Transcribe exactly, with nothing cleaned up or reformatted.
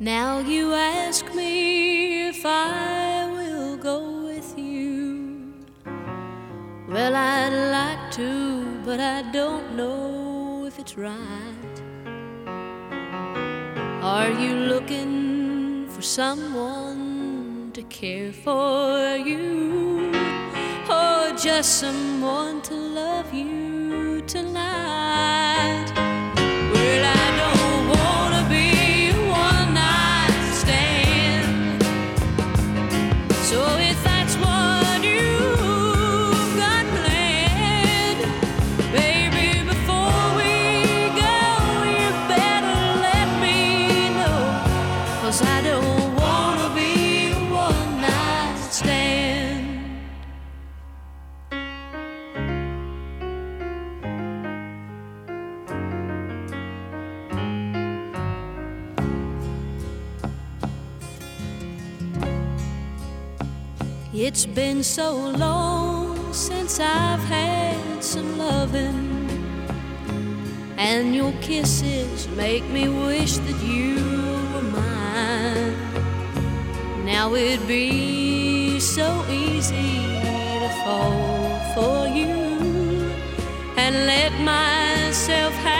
Now you ask me if I will go with you. Well, I'd like to, but I don't know if it's right. Are you looking for someone to care for you, or just someone to love you tonight? Well, I don't wanna be a one-night stand, so if that's what you've got planned, baby, before we go, you better let me know, 'cause I don't wanna be a one-night stand. It's been so long since I've had some loving, and your kisses make me wish that you were mine. Now it'd be so easy to fall for you and let myself have